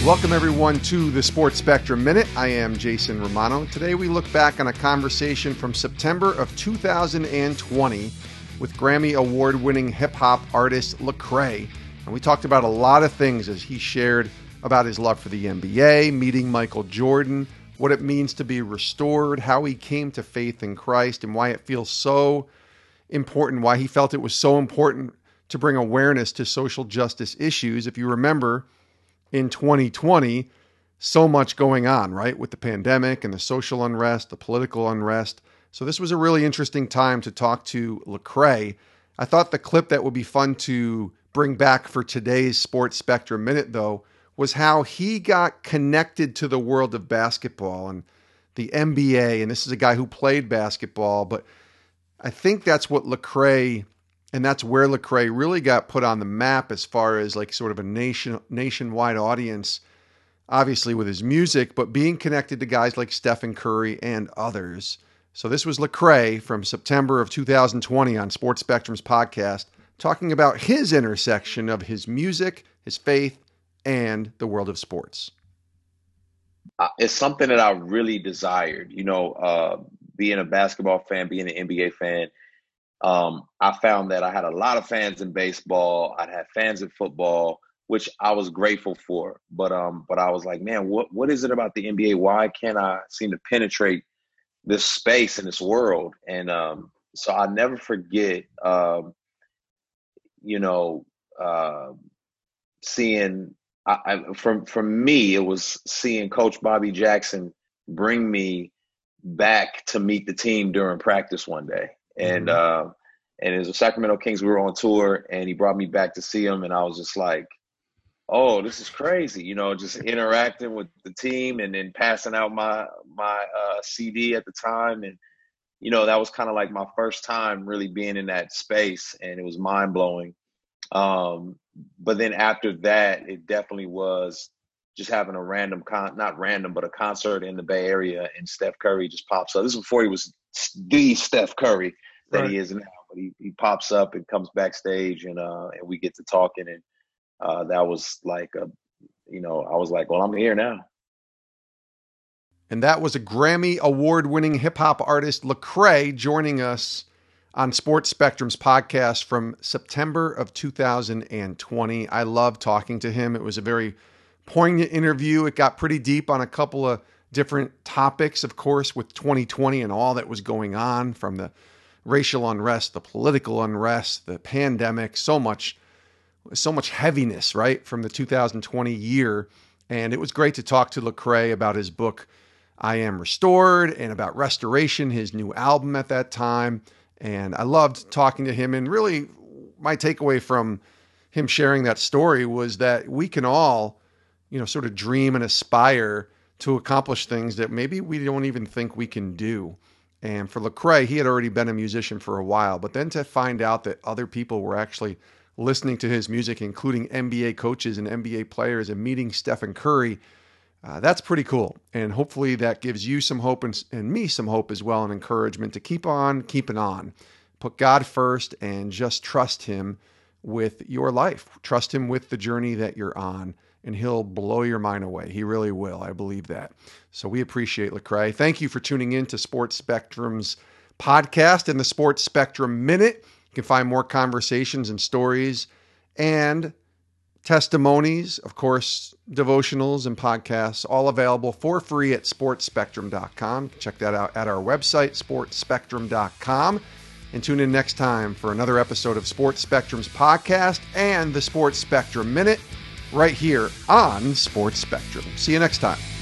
Welcome, everyone, to the Sports Spectrum Minute. I am Jason Romano. Today, we look back on a conversation from September of 2020 with Grammy Award-winning hip-hop artist Lecrae. And we talked about a lot of things as he shared about his love for the NBA, meeting Michael Jordan, what it means to be restored, how he came to faith in Christ, and why it feels so important, why he felt it was so important to bring awareness to social justice issues. If you remember, in 2020, so much going on, right? With the pandemic and the social unrest, the political unrest. So this was a really interesting time to talk to Lecrae. I thought the clip that would be fun to bring back for today's Sports Spectrum Minute, though, was how he got connected to the world of basketball and the NBA. And this is a guy who played basketball, but I think that's what Lecrae, and that's where Lecrae really got put on the map as far as like sort of a nationwide audience, obviously with his music, but being connected to guys like Stephen Curry and others. So this was Lecrae from September of 2020 on Sports Spectrum's podcast, talking about his intersection of his music, his faith, and the world of sports. It's something that I really desired, being a basketball fan, being an NBA fan. I found that I had a lot of fans in baseball. I had fans in football, which I was grateful for. But I was like, man, what is it about the NBA? Why can't I seem to penetrate this space in this world? And so I never forget, seeing. From me, it was seeing Coach Bobby Jackson bring me back to meet the team during practice one day. And it was the Sacramento Kings. We were on tour, and he brought me back to see him, and I was just like, oh, this is crazy, just interacting with the team and then passing out my CD at the time. And, that was kind of like my first time really being in that space, and it was mind-blowing. But then after that, it definitely was just having a random not random, but a concert in the Bay Area, and Steph Curry just pops up. This is before he was the Steph Curry that Right. He is now, but he pops up and comes backstage, and we get to talking, and that was like I was like, well, I'm here now. And that was a Grammy Award-winning hip-hop artist, Lecrae, joining us on Sports Spectrum's podcast from September of 2020. I loved talking to him. It was a very poignant interview. It got pretty deep on a couple of different topics, of course, with 2020 and all that was going on, from the racial unrest, the political unrest, the pandemic, so much heaviness, right, from the 2020 year. And it was great to talk to Lecrae about his book, I Am Restored, and about Restoration, his new album at that time. And I loved talking to him. And really, my takeaway from him sharing that story was that we can all, sort of dream and aspire to accomplish things that maybe we don't even think we can do. And for Lecrae, he had already been a musician for a while, but then to find out that other people were actually listening to his music, including NBA coaches and NBA players, and meeting Stephen Curry, that's pretty cool. And hopefully that gives you some hope and me some hope as well, and encouragement to keep on keeping on. Put God first and just trust him with your life. Trust him with the journey that you're on, and he'll blow your mind away. He really will. I believe that. So we appreciate Lecrae. Thank you for tuning in to Sports Spectrum's podcast and the Sports Spectrum Minute. You can find more conversations and stories and testimonies, of course, devotionals and podcasts, all available for free at sportspectrum.com. Check that out at our website, sportspectrum.com. And tune in next time for another episode of Sports Spectrum's podcast and the Sports Spectrum Minute right here on Sports Spectrum. See you next time.